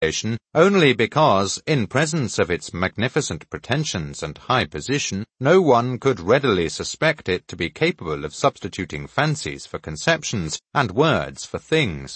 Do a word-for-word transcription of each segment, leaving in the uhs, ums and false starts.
only because, in presence of its magnificent pretensions and high position, no one could readily suspect it to be capable of substituting fancies for conceptions and words for things.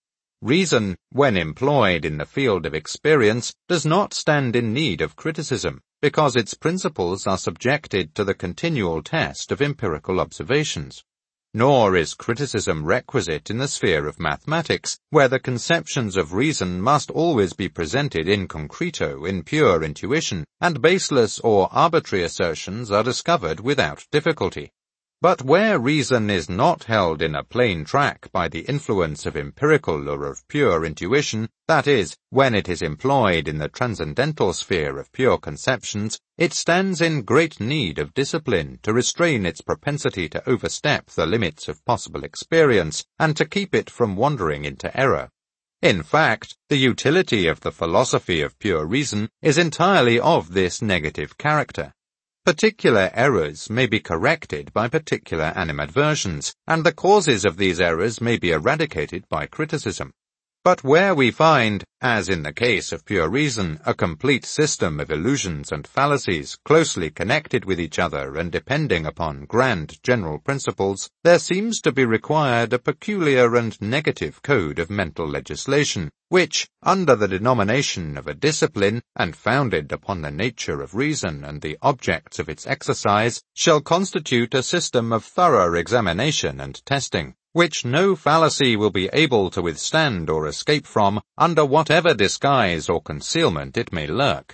Reason, when employed in the field of experience, does not stand in need of criticism, because its principles are subjected to the continual test of empirical observations. Nor is criticism requisite in the sphere of mathematics, where the conceptions of reason must always be presented in concreto, in pure intuition, and baseless or arbitrary assertions are discovered without difficulty. But where reason is not held in a plain track by the influence of empirical or of pure intuition, that is, when it is employed in the transcendental sphere of pure conceptions, it stands in great need of discipline to restrain its propensity to overstep the limits of possible experience, and to keep it from wandering into error. In fact, the utility of the philosophy of pure reason is entirely of this negative character. Particular errors may be corrected by particular animadversions, and the causes of these errors may be eradicated by criticism. But where we find, as in the case of pure reason, a complete system of illusions and fallacies closely connected with each other and depending upon grand general principles, there seems to be required a peculiar and negative code of mental legislation, which, under the denomination of a discipline, and founded upon the nature of reason and the objects of its exercise, shall constitute a system of thorough examination and testing, which no fallacy will be able to withstand or escape from, under whatever disguise or concealment it may lurk.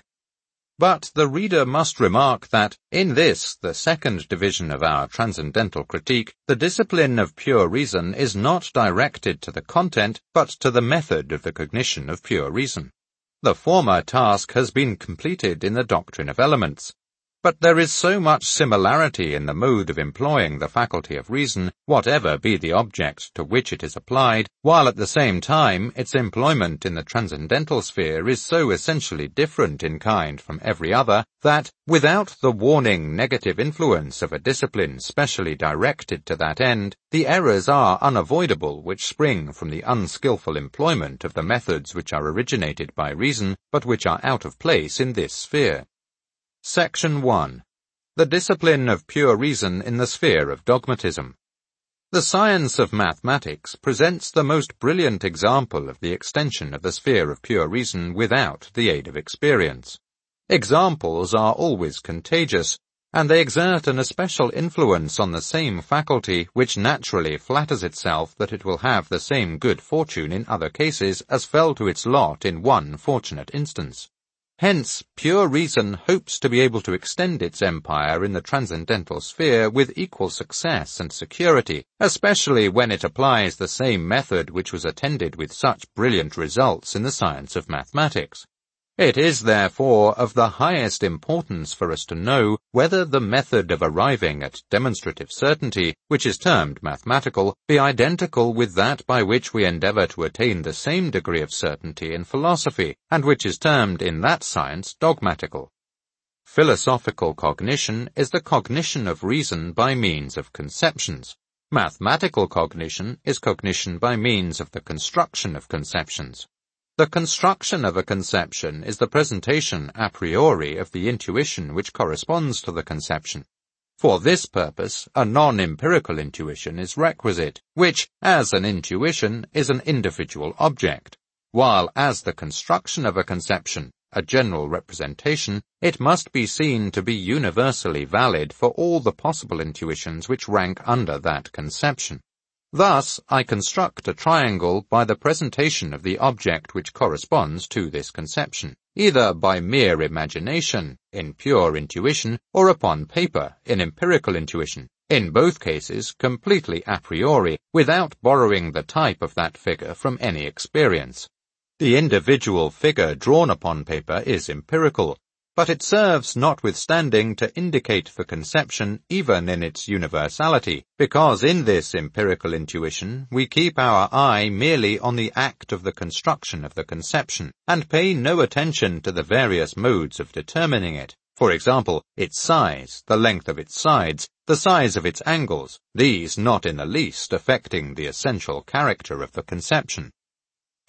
But the reader must remark that, in this, the second division of our transcendental critique, the discipline of pure reason is not directed to the content, but to the method of the cognition of pure reason. The former task has been completed in the doctrine of elements. But there is so much similarity in the mode of employing the faculty of reason, whatever be the object to which it is applied, while at the same time its employment in the transcendental sphere is so essentially different in kind from every other, that, without the warning negative influence of a discipline specially directed to that end, the errors are unavoidable which spring from the unskilful employment of the methods which are originated by reason, but which are out of place in this sphere. Section one. The discipline of pure reason in the sphere of dogmatism. The science of mathematics presents the most brilliant example of the extension of the sphere of pure reason without the aid of experience. Examples are always contagious, and they exert an especial influence on the same faculty which naturally flatters itself that it will have the same good fortune in other cases as fell to its lot in one fortunate instance. Hence, pure reason hopes to be able to extend its empire in the transcendental sphere with equal success and security, especially when it applies the same method which was attended with such brilliant results in the science of mathematics. It is therefore of the highest importance for us to know whether the method of arriving at demonstrative certainty, which is termed mathematical, be identical with that by which we endeavor to attain the same degree of certainty in philosophy, and which is termed in that science dogmatical. Philosophical cognition is the cognition of reason by means of conceptions. Mathematical cognition is cognition by means of the construction of conceptions. The construction of a conception is the presentation a priori of the intuition which corresponds to the conception. For this purpose, a non-empirical intuition is requisite, which, as an intuition, is an individual object, while as the construction of a conception, a general representation, it must be seen to be universally valid for all the possible intuitions which rank under that conception. Thus, I construct a triangle by the presentation of the object which corresponds to this conception, either by mere imagination, in pure intuition, or upon paper, in empirical intuition, in both cases completely a priori, without borrowing the type of that figure from any experience. The individual figure drawn upon paper is empirical, but it serves notwithstanding to indicate the conception even in its universality, because in this empirical intuition we keep our eye merely on the act of the construction of the conception, and pay no attention to the various modes of determining it, for example, its size, the length of its sides, the size of its angles, these not in the least affecting the essential character of the conception.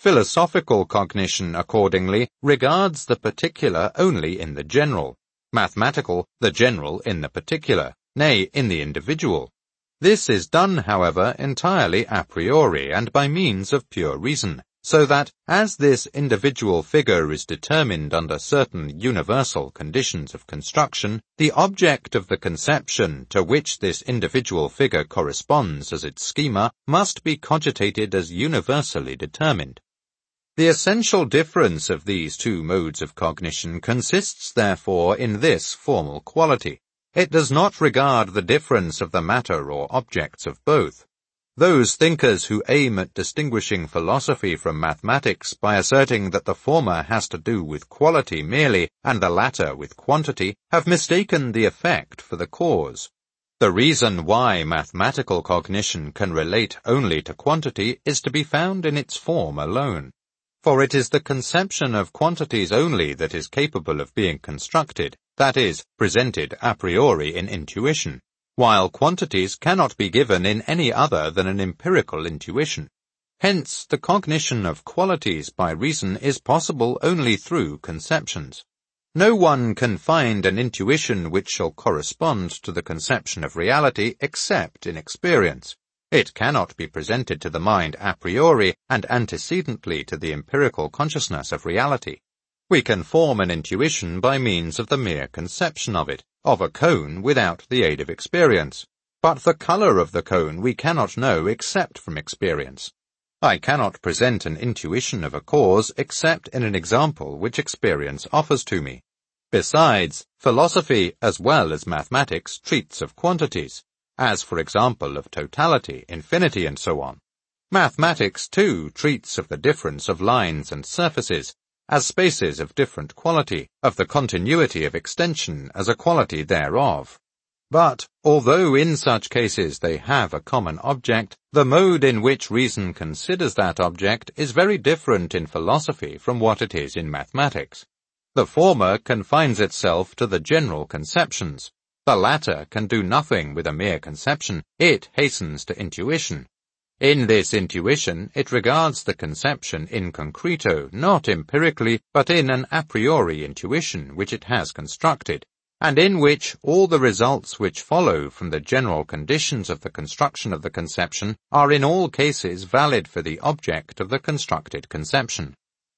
Philosophical cognition, accordingly, regards the particular only in the general, mathematical the general in the particular, nay, in the individual. This is done, however, entirely a priori and by means of pure reason, so that, as this individual figure is determined under certain universal conditions of construction, the object of the conception to which this individual figure corresponds as its schema must be cogitated as universally determined. The essential difference of these two modes of cognition consists therefore in this formal quality. It does not regard the difference of the matter or objects of both. Those thinkers who aim at distinguishing philosophy from mathematics by asserting that the former has to do with quality merely and the latter with quantity have mistaken the effect for the cause. The reason why mathematical cognition can relate only to quantity is to be found in its form alone. For it is the conception of quantities only that is capable of being constructed, that is, presented a priori in intuition, while quantities cannot be given in any other than an empirical intuition. Hence, the cognition of qualities by reason is possible only through conceptions. No one can find an intuition which shall correspond to the conception of reality except in experience. It cannot be presented to the mind a priori and antecedently to the empirical consciousness of reality. We can form an intuition by means of the mere conception of it, of a cone without the aid of experience. But the color of the cone we cannot know except from experience. I cannot present an intuition of a cause except in an example which experience offers to me. Besides, philosophy as well as mathematics treats of quantities, as for example of totality, infinity, and so on. Mathematics, too, treats of the difference of lines and surfaces, as spaces of different quality, of the continuity of extension as a quality thereof. But, although in such cases they have a common object, the mode in which reason considers that object is very different in philosophy from what it is in mathematics. The former confines itself to the general conceptions. The latter can do nothing with a mere conception, it hastens to intuition. In this intuition, it regards the conception in concreto, not empirically, but in an a priori intuition which it has constructed, and in which all the results which follow from the general conditions of the construction of the conception are in all cases valid for the object of the constructed conception.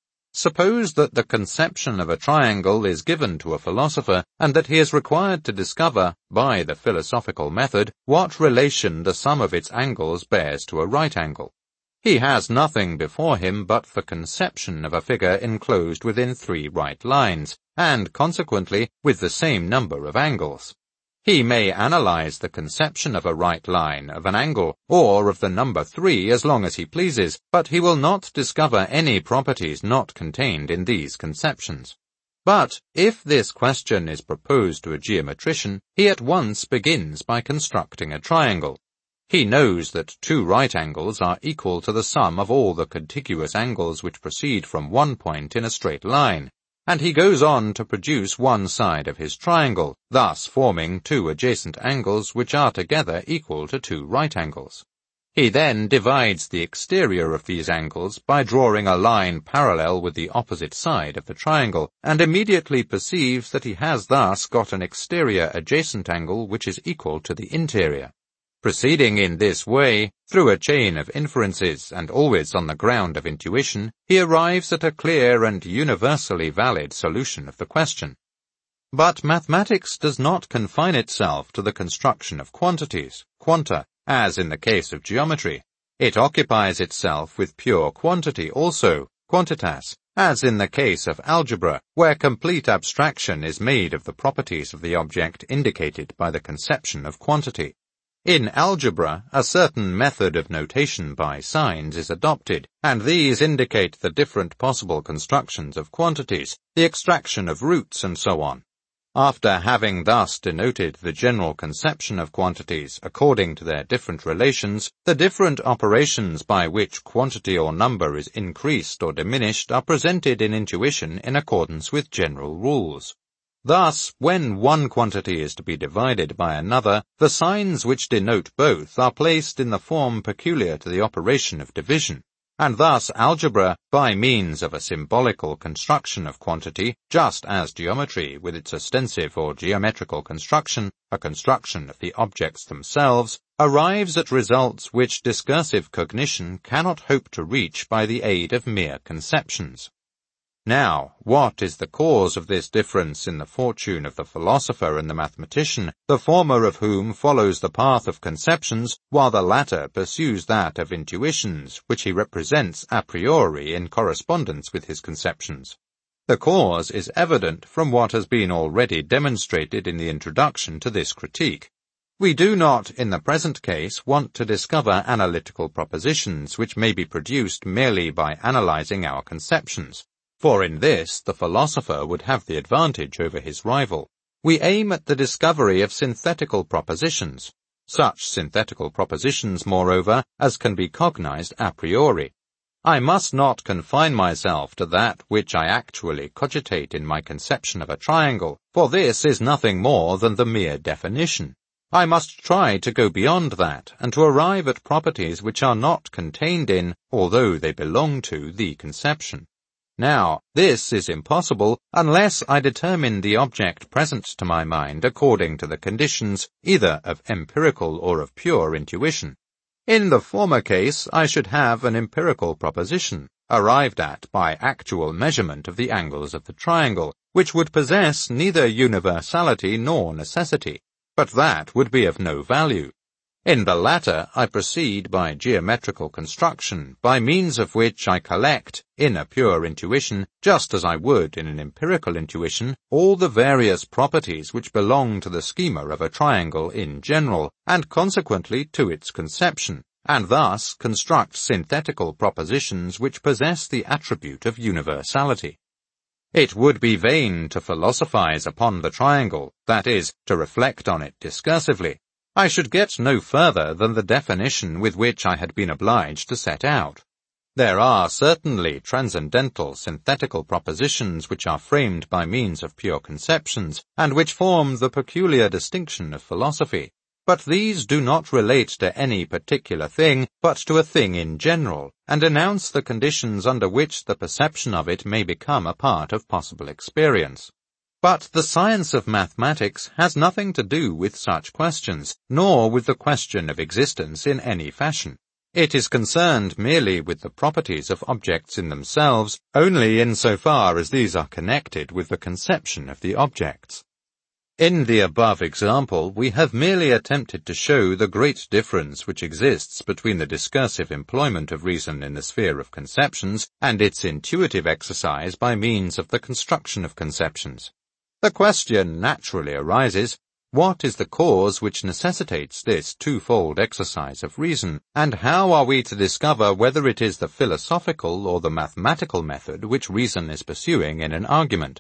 Suppose that the conception of a triangle is given to a philosopher, and that he is required to discover, by the philosophical method, what relation the sum of its angles bears to a right angle. He has nothing before him but the conception of a figure enclosed within three right lines, and consequently with the same number of angles. He may analyze the conception of a right line, of an angle, or of the number three as long as he pleases, but he will not discover any properties not contained in these conceptions. But, if this question is proposed to a geometrician, he at once begins by constructing a triangle. He knows that two right angles are equal to the sum of all the contiguous angles which proceed from one point in a straight line, and he goes on to produce one side of his triangle, thus forming two adjacent angles which are together equal to two right angles. He then divides the exterior of these angles by drawing a line parallel with the opposite side of the triangle, and immediately perceives that he has thus got an exterior adjacent angle which is equal to the interior. Proceeding in this way, through a chain of inferences and always on the ground of intuition, he arrives at a clear and universally valid solution of the question. But mathematics does not confine itself to the construction of quantities, quanta, as in the case of geometry. It occupies itself with pure quantity also, quantitas, as in the case of algebra, where complete abstraction is made of the properties of the object indicated by the conception of quantity. In algebra, a certain method of notation by signs is adopted, and these indicate the different possible constructions of quantities, the extraction of roots, and so on. After having thus denoted the general conception of quantities according to their different relations, the different operations by which quantity or number is increased or diminished are presented in intuition in accordance with general rules. Thus, when one quantity is to be divided by another, the signs which denote both are placed in the form peculiar to the operation of division. and thus algebra, by means of a symbolical construction of quantity, just as geometry, with its ostensive or geometrical construction, a construction of the objects themselves, arrives at results which discursive cognition cannot hope to reach by the aid of mere conceptions. Now, what is the cause of this difference in the fortune of the philosopher and the mathematician, the former of whom follows the path of conceptions, while the latter pursues that of intuitions, which he represents a priori in correspondence with his conceptions? The cause is evident from what has been already demonstrated in the introduction to this critique. We do not, in the present case, want to discover analytical propositions which may be produced merely by analyzing our conceptions. For in this the philosopher would have the advantage over his rival. We aim at the discovery of synthetical propositions, such synthetical propositions, moreover, as can be cognized a priori. I must not confine myself to that which I actually cogitate in my conception of a triangle, for this is nothing more than the mere definition. I must try to go beyond that, and to arrive at properties which are not contained in, although they belong to, the conception. Now, this is impossible unless I determine the object present to my mind according to the conditions either of empirical or of pure intuition. In the former case, I should have an empirical proposition, arrived at by actual measurement of the angles of the triangle, which would possess neither universality nor necessity, but that would be of no value. In the latter, I proceed by geometrical construction, by means of which I collect, in a pure intuition, just as I would in an empirical intuition, all the various properties which belong to the schema of a triangle in general, and consequently to its conception, and thus construct synthetical propositions which possess the attribute of universality. It would be vain to philosophize upon the triangle, that is, to reflect on it discursively. I should get no further than the definition with which I had been obliged to set out. There are certainly transcendental synthetical propositions which are framed by means of pure conceptions, and which form the peculiar distinction of philosophy. But these do not relate to any particular thing, but to a thing in general, and announce the conditions under which the perception of it may become a part of possible experience. But the science of mathematics has nothing to do with such questions, nor with the question of existence in any fashion. It is concerned merely with the properties of objects in themselves, only in so far as these are connected with the conception of the objects. In the above example, we have merely attempted to show the great difference which exists between the discursive employment of reason in the sphere of conceptions and its intuitive exercise by means of the construction of conceptions. The question naturally arises, what is the cause which necessitates this twofold exercise of reason, and how are we to discover whether it is the philosophical or the mathematical method which reason is pursuing in an argument?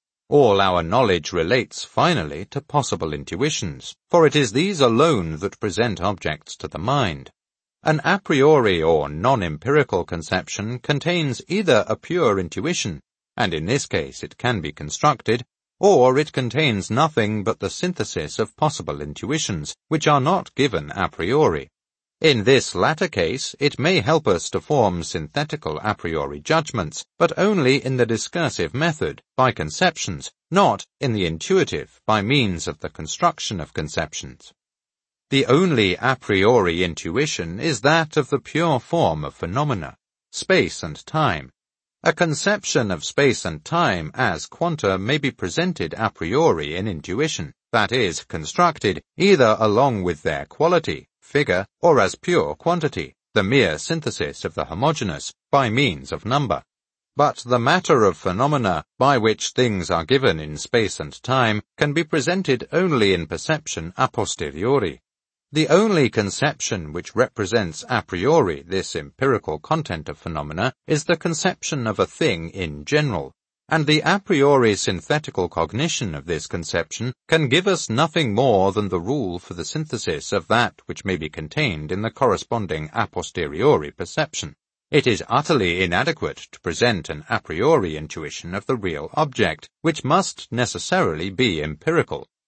All our knowledge relates finally to possible intuitions, for it is these alone that present objects to the mind. An a priori or non-empirical conception contains either a pure intuition, and in this case it can be constructed, or it contains nothing but the synthesis of possible intuitions, which are not given a priori. In this latter case, it may help us to form synthetical a priori judgments, but only in the discursive method, by conceptions, not in the intuitive, by means of the construction of conceptions. The only a priori intuition is that of the pure form of phenomena, space and time. A conception of space and time as quanta may be presented a priori in intuition, that is, constructed either along with their quality, figure, or as pure quantity, the mere synthesis of the homogeneous, by means of number. But the matter of phenomena, by which things are given in space and time, can be presented only in perception a posteriori. The only conception which represents a priori this empirical content of phenomena is the conception of a thing in general, and the a priori synthetical cognition of this conception can give us nothing more than the rule for the synthesis of that which may be contained in the corresponding a posteriori perception. It is utterly inadequate to present an a priori intuition of the real object, which must necessarily be empirical.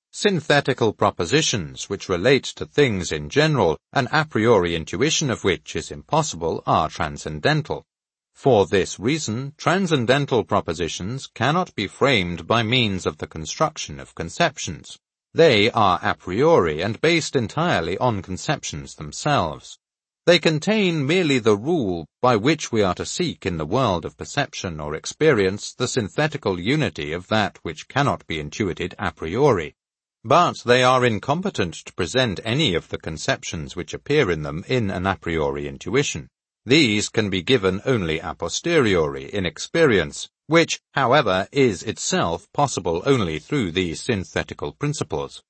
synthetical propositions which relate to things in general, an a priori intuition of which is impossible, are transcendental. For this reason, transcendental propositions cannot be framed by means of the construction of conceptions. They are a priori and based entirely on conceptions themselves. They contain merely the rule by which we are to seek in the world of perception or experience the synthetical unity of that which cannot be intuited a priori. But they are incompetent to present any of the conceptions which appear in them in an a priori intuition. These can be given only a posteriori in experience, which, however, is itself possible only through these synthetical principles.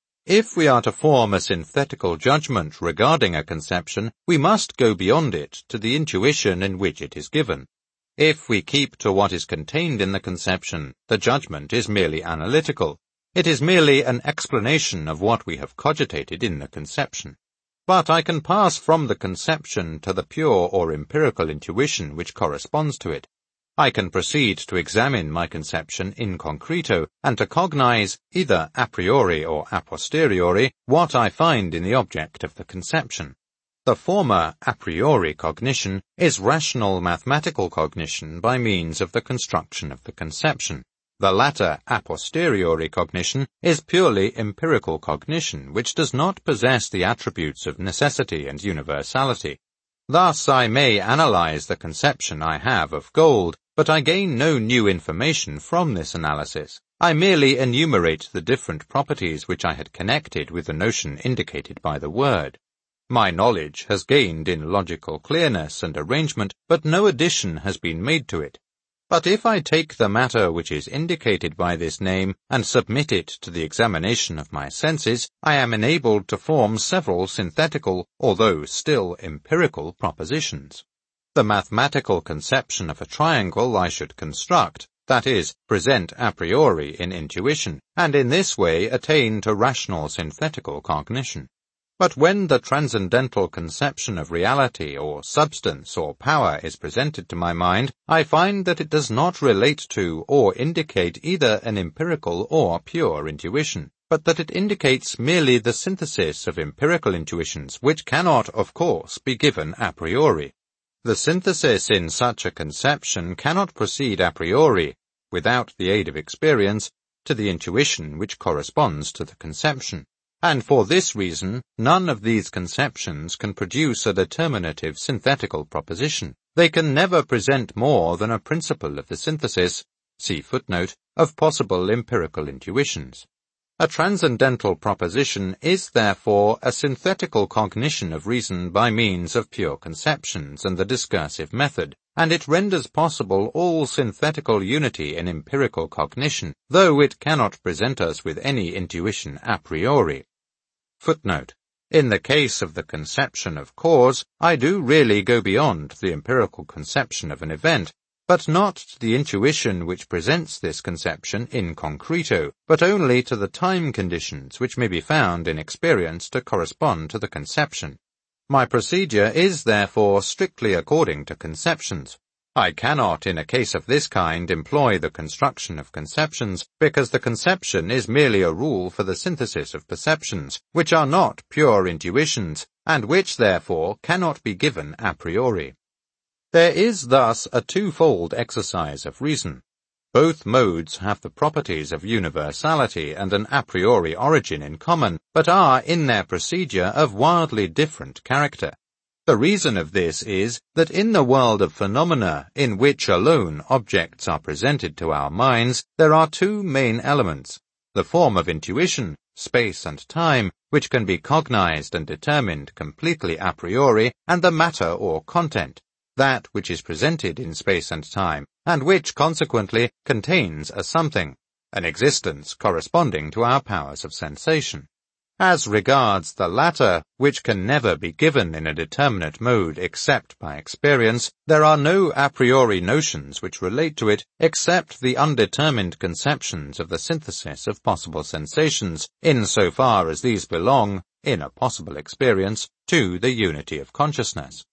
If we are to form a synthetical judgment regarding a conception, we must go beyond it to the intuition in which it is given. If we keep to what is contained in the conception, the judgment is merely analytical. It is merely an explanation of what we have cogitated in the conception. But I can pass from the conception to the pure or empirical intuition which corresponds to it. I can proceed to examine my conception in concreto and to cognize, either a priori or a posteriori, what I find in the object of the conception. The former a priori cognition is rational mathematical cognition by means of the construction of the conception. The latter a posteriori cognition is purely empirical cognition which does not possess the attributes of necessity and universality. Thus I may analyze the conception I have of gold, but I gain no new information from this analysis. I merely enumerate the different properties which I had connected with the notion indicated by the word. My knowledge has gained in logical clearness and arrangement, but no addition has been made to it. But if I take the matter which is indicated by this name and submit it to the examination of my senses, I am enabled to form several synthetical, although still empirical, propositions. The mathematical conception of a triangle I should construct, that is, present a priori in intuition, and in this way attain to rational synthetical cognition. But when the transcendental conception of reality or substance or power is presented to my mind, I find that it does not relate to or indicate either an empirical or pure intuition, but that it indicates merely the synthesis of empirical intuitions which cannot, of course, be given a priori. The synthesis in such a conception cannot proceed a priori, without the aid of experience, to the intuition which corresponds to the conception. And for this reason, none of these conceptions can produce a determinative synthetical proposition. They can never present more than a principle of the synthesis, see footnote, of possible empirical intuitions. A transcendental proposition is therefore a synthetical cognition of reason by means of pure conceptions and the discursive method, and it renders possible all synthetical unity in empirical cognition, though it cannot present us with any intuition a priori. Footnote. In the case of the conception of cause, I do really go beyond the empirical conception of an event, but not to the intuition which presents this conception in concreto, but only to the time conditions which may be found in experience to correspond to the conception. My procedure is therefore strictly according to conceptions. I cannot in a case of this kind employ the construction of conceptions, because the conception is merely a rule for the synthesis of perceptions, which are not pure intuitions, and which therefore cannot be given a priori. There is thus a twofold exercise of reason. Both modes have the properties of universality and an a priori origin in common, but are in their procedure of wildly different character. The reason of this is that in the world of phenomena, in which alone objects are presented to our minds, there are two main elements: the form of intuition, space and time, which can be cognized and determined completely a priori, and the matter or content, that which is presented in space and time, and which consequently contains a something, an existence corresponding to our powers of sensation. As regards the latter, which can never be given in a determinate mode except by experience, there are no a priori notions which relate to it except the undetermined conceptions of the synthesis of possible sensations, in so far as these belong, in a possible experience, to the unity of consciousness.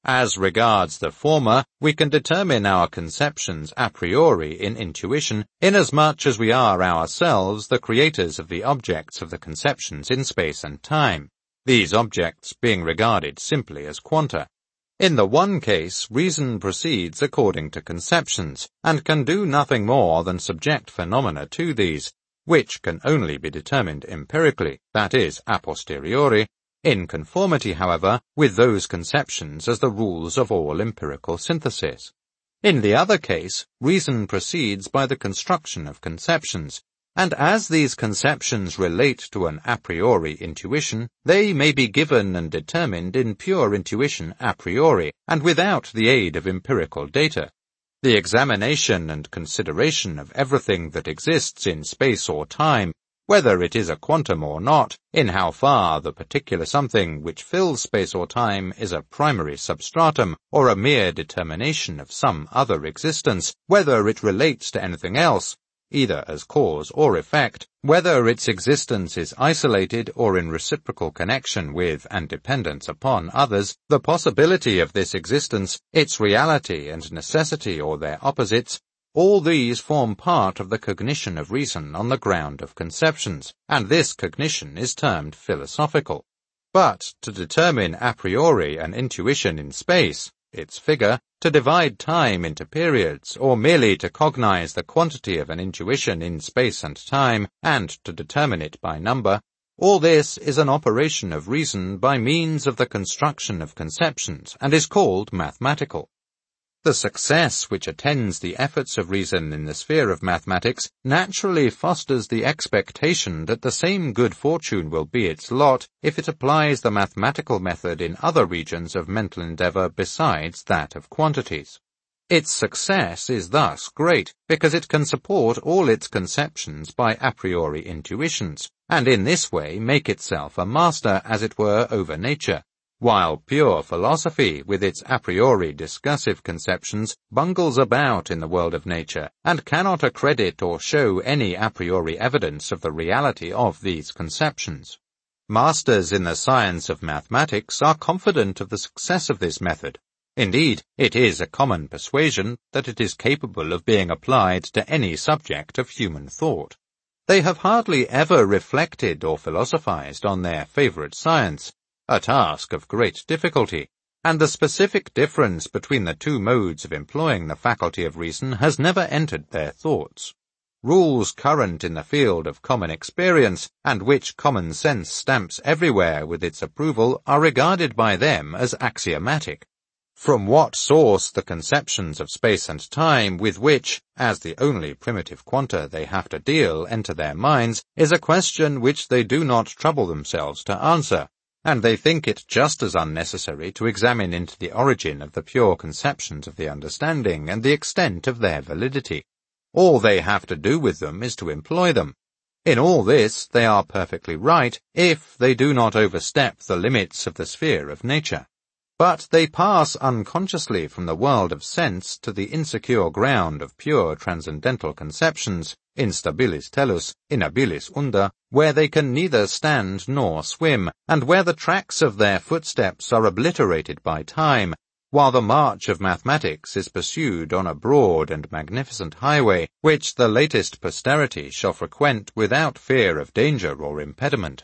As regards the former, we can determine our conceptions a priori in intuition, inasmuch as we are ourselves the creators of the objects of the conceptions in space and time, these objects being regarded simply as quanta. In the one case, reason proceeds according to conceptions, and can do nothing more than subject phenomena to these, which can only be determined empirically, that is, a posteriori, in conformity, however, with those conceptions as the rules of all empirical synthesis. In the other case, reason proceeds by the construction of conceptions, and as these conceptions relate to an a priori intuition, they may be given and determined in pure intuition a priori, and without the aid of empirical data. The examination and consideration of everything that exists in space or time, whether it is a quantum or not, in how far the particular something which fills space or time is a primary substratum, or a mere determination of some other existence, whether it relates to anything else, either as cause or effect, whether its existence is isolated or in reciprocal connection with and dependence upon others, the possibility of this existence, its reality and necessity or their opposites, all these form part of the cognition of reason on the ground of conceptions, and this cognition is termed philosophical. But to determine a priori an intuition in space, its figure, to divide time into periods, or merely to cognize the quantity of an intuition in space and time, and to determine it by number, all this is an operation of reason by means of the construction of conceptions, and is called mathematical. The success which attends the efforts of reason in the sphere of mathematics naturally fosters the expectation that the same good fortune will be its lot if it applies the mathematical method in other regions of mental endeavor besides that of quantities. Its success is thus great because it can support all its conceptions by a priori intuitions, and in this way make itself a master, as it were, over nature, while pure philosophy, with its a priori discursive conceptions, bungles about in the world of nature, and cannot accredit or show any a priori evidence of the reality of these conceptions. Masters in the science of mathematics are confident of the success of this method. Indeed, it is a common persuasion that it is capable of being applied to any subject of human thought. They have hardly ever reflected or philosophized on their favorite science, a task of great difficulty, and the specific difference between the two modes of employing the faculty of reason has never entered their thoughts. Rules current in the field of common experience, and which common sense stamps everywhere with its approval, are regarded by them as axiomatic. From what source the conceptions of space and time with which, as the only primitive quanta they have to deal, enter their minds, is a question which they do not trouble themselves to answer, and they think it just as unnecessary to examine into the origin of the pure conceptions of the understanding and the extent of their validity. All they have to do with them is to employ them. In all this they are perfectly right, if they do not overstep the limits of the sphere of nature. But they pass unconsciously from the world of sense to the insecure ground of pure transcendental conceptions, instabilis tellus, inabilis unda, where they can neither stand nor swim, and where the tracks of their footsteps are obliterated by time, while the march of mathematics is pursued on a broad and magnificent highway, which the latest posterity shall frequent without fear of danger or impediment.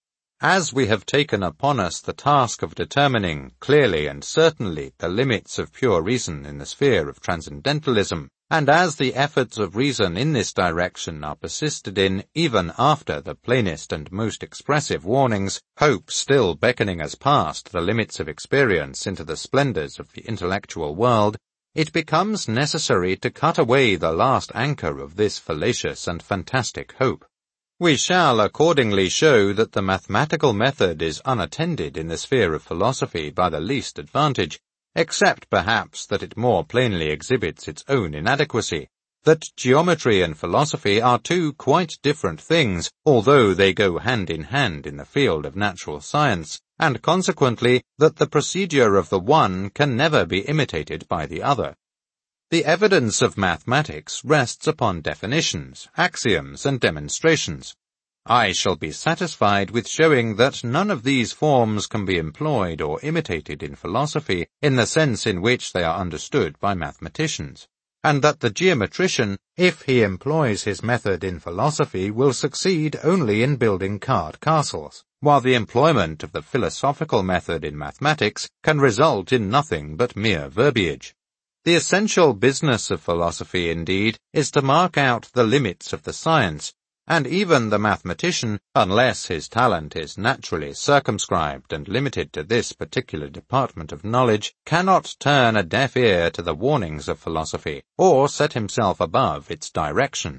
As we have taken upon us the task of determining clearly and certainly the limits of pure reason in the sphere of transcendentalism, and as the efforts of reason in this direction are persisted in even after the plainest and most expressive warnings, hope still beckoning us past the limits of experience into the splendors of the intellectual world, it becomes necessary to cut away the last anchor of this fallacious and fantastic hope. We shall accordingly show that the mathematical method is unattended in the sphere of philosophy by the least advantage, except perhaps that it more plainly exhibits its own inadequacy, that geometry and philosophy are two quite different things, although they go hand in hand in the field of natural science, and consequently that the procedure of the one can never be imitated by the other. The evidence of mathematics rests upon definitions, axioms, and demonstrations. I shall be satisfied with showing that none of these forms can be employed or imitated in philosophy in the sense in which they are understood by mathematicians, and that the geometrician, if he employs his method in philosophy, will succeed only in building card castles, while the employment of the philosophical method in mathematics can result in nothing but mere verbiage. The essential business of philosophy, indeed, is to mark out the limits of the science, and even the mathematician, unless his talent is naturally circumscribed and limited to this particular department of knowledge, cannot turn a deaf ear to the warnings of philosophy, or set himself above its direction.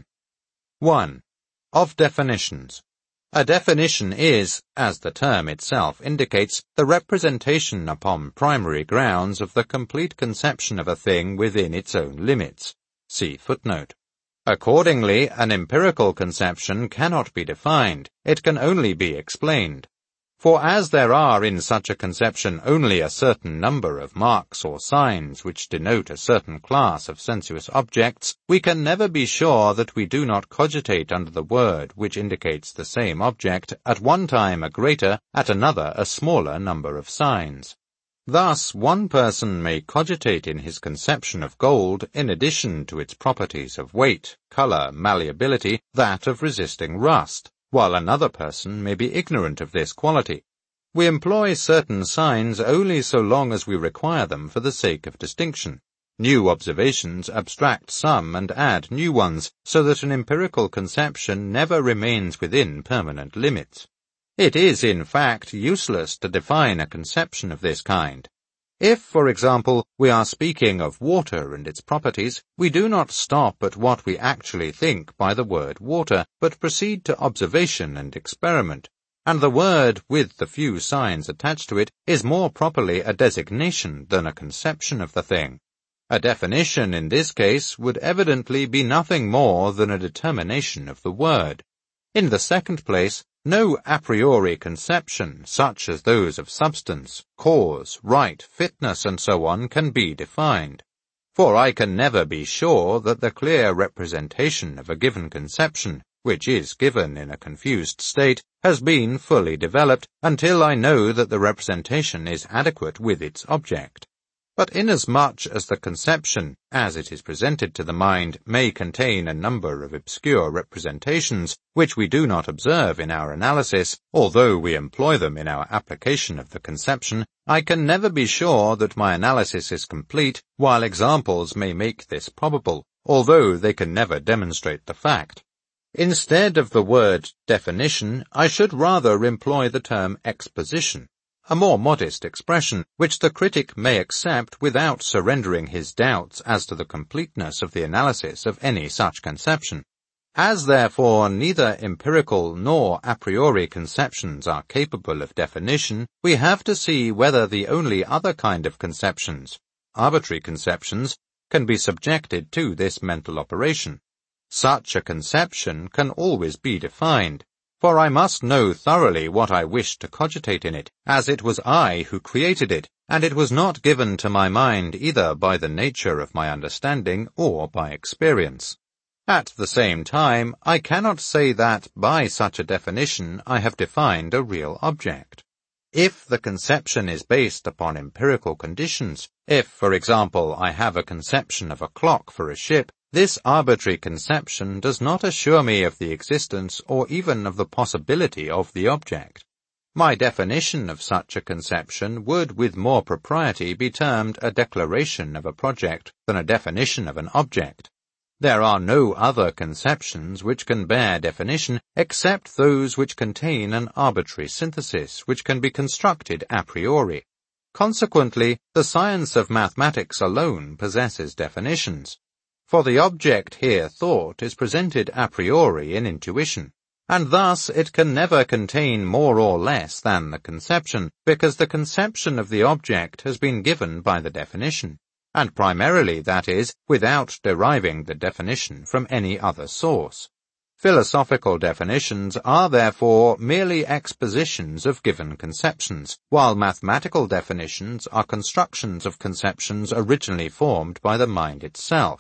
one. Of definitions. A definition is, as the term itself indicates, the representation upon primary grounds of the complete conception of a thing within its own limits. See footnote. Accordingly, an empirical conception cannot be defined, it can only be explained. For as there are in such a conception only a certain number of marks or signs which denote a certain class of sensuous objects, we can never be sure that we do not cogitate under the word which indicates the same object, at one time a greater, at another a smaller number of signs. Thus, one person may cogitate in his conception of gold, in addition to its properties of weight, color, malleability, that of resisting rust, while another person may be ignorant of this quality. We employ certain signs only so long as we require them for the sake of distinction. New observations abstract some and add new ones, so that an empirical conception never remains within permanent limits. It is, in fact, useless to define a conception of this kind. If, for example, we are speaking of water and its properties, we do not stop at what we actually think by the word water, but proceed to observation and experiment, and the word, with the few signs attached to it, is more properly a designation than a conception of the thing. A definition in this case would evidently be nothing more than a determination of the word. In the second place, no a priori conception, such as those of substance, cause, right, fitness, and so on, can be defined. For I can never be sure that the clear representation of a given conception, which is given in a confused state, has been fully developed, until I know that the representation is adequate with its object. But inasmuch as the conception, as it is presented to the mind, may contain a number of obscure representations, which we do not observe in our analysis, although we employ them in our application of the conception, I can never be sure that my analysis is complete, while examples may make this probable, although they can never demonstrate the fact. Instead of the word definition, I should rather employ the term exposition, a more modest expression, which the critic may accept without surrendering his doubts as to the completeness of the analysis of any such conception. As therefore neither empirical nor a priori conceptions are capable of definition, we have to see whether the only other kind of conceptions, arbitrary conceptions, can be subjected to this mental operation. Such a conception can always be defined, for I must know thoroughly what I wish to cogitate in it, as it was I who created it, and it was not given to my mind either by the nature of my understanding or by experience. At the same time, I cannot say that, by such a definition, I have defined a real object. If the conception is based upon empirical conditions, if, for example, I have a conception of a clock for a ship, this arbitrary conception does not assure me of the existence or even of the possibility of the object. My definition of such a conception would with more propriety be termed a declaration of a project than a definition of an object. There are no other conceptions which can bear definition except those which contain an arbitrary synthesis which can be constructed a priori. Consequently, the science of mathematics alone possesses definitions. For the object here thought is presented a priori in intuition, and thus it can never contain more or less than the conception, because the conception of the object has been given by the definition, and primarily, that is, without deriving the definition from any other source. Philosophical definitions are therefore merely expositions of given conceptions, while mathematical definitions are constructions of conceptions originally formed by the mind itself.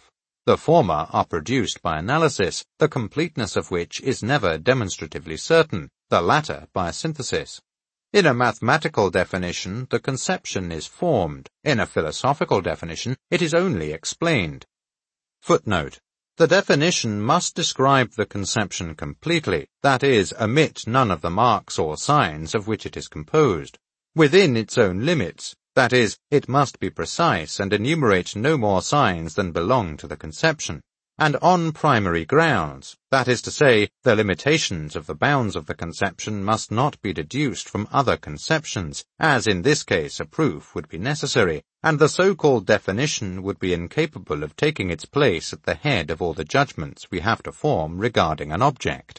The former are produced by analysis, the completeness of which is never demonstratively certain, the latter by synthesis. In a mathematical definition, the conception is formed. In a philosophical definition, it is only explained. Footnote. The definition must describe the conception completely, that is, omit none of the marks or signs of which it is composed. Within its own limits, that is, it must be precise and enumerate no more signs than belong to the conception, and on primary grounds, that is to say, the limitations of the bounds of the conception must not be deduced from other conceptions, as in this case a proof would be necessary, and the so-called definition would be incapable of taking its place at the head of all the judgments we have to form regarding an object.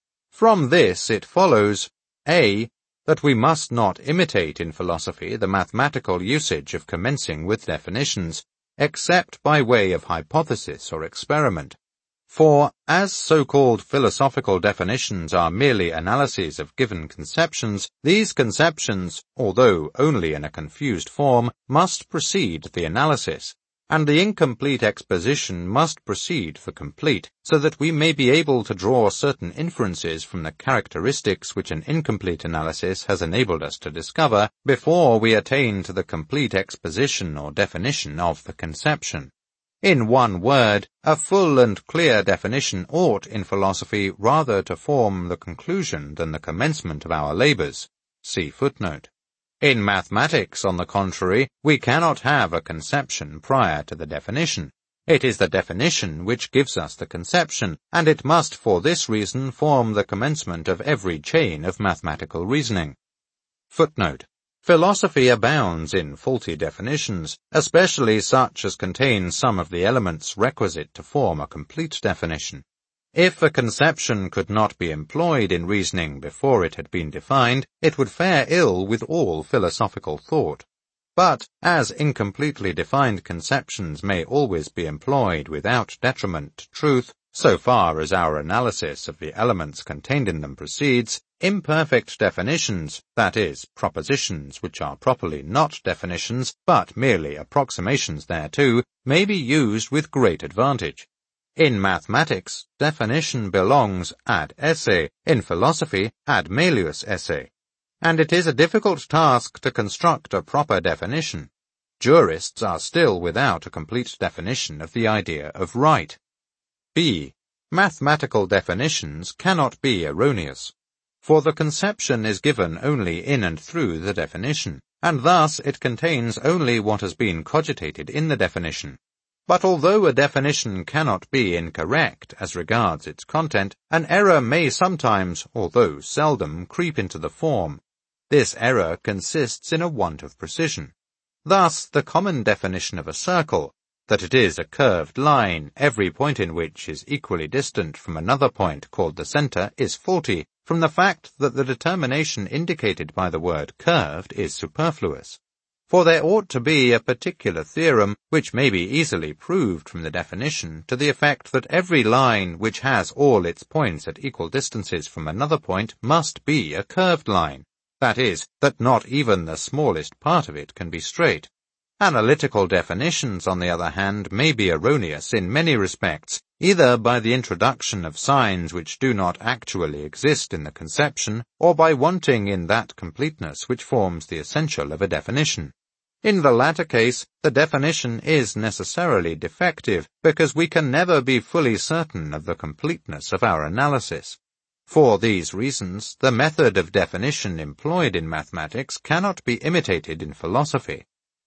From this it follows, A, that we must not imitate in philosophy the mathematical usage of commencing with definitions, except by way of hypothesis or experiment. For, as so-called philosophical definitions are merely analyses of given conceptions, these conceptions, although only in a confused form, must precede the analysis, and the incomplete exposition must precede the complete, so that we may be able to draw certain inferences from the characteristics which an incomplete analysis has enabled us to discover, before we attain to the complete exposition or definition of the conception. In one word, a full and clear definition ought in philosophy rather to form the conclusion than the commencement of our labours. See footnote. In mathematics, on the contrary, we cannot have a conception prior to the definition. It is the definition which gives us the conception, and it must for this reason form the commencement of every chain of mathematical reasoning. Footnote. Philosophy abounds in faulty definitions, especially such as contain some of the elements requisite to form a complete definition. If a conception could not be employed in reasoning before it had been defined, it would fare ill with all philosophical thought. But, as incompletely defined conceptions may always be employed without detriment to truth, so far as our analysis of the elements contained in them proceeds, imperfect definitions, that is, propositions which are properly not definitions, but merely approximations thereto, may be used with great advantage. In mathematics, definition belongs ad esse, in philosophy ad melius esse. And it is a difficult task to construct a proper definition. Jurists are still without a complete definition of the idea of right. B. Mathematical definitions cannot be erroneous. For the conception is given only in and through the definition, and thus it contains only what has been cogitated in the definition. But although a definition cannot be incorrect as regards its content, an error may sometimes, although seldom, creep into the form. This error consists in a want of precision. Thus, the common definition of a circle, that it is a curved line, every point in which is equally distant from another point called the centre, is faulty, from the fact that the determination indicated by the word curved is superfluous. For there ought to be a particular theorem, which may be easily proved from the definition, to the effect that every line which has all its points at equal distances from another point must be a curved line. That is, that not even the smallest part of it can be straight. Analytical definitions, on the other hand, may be erroneous in many respects, either by the introduction of signs which do not actually exist in the conception, or by wanting in that completeness which forms the essential of a definition. In the latter case, the definition is necessarily defective, because we can never be fully certain of the completeness of our analysis. For these reasons, the method of definition employed in mathematics cannot be imitated in philosophy.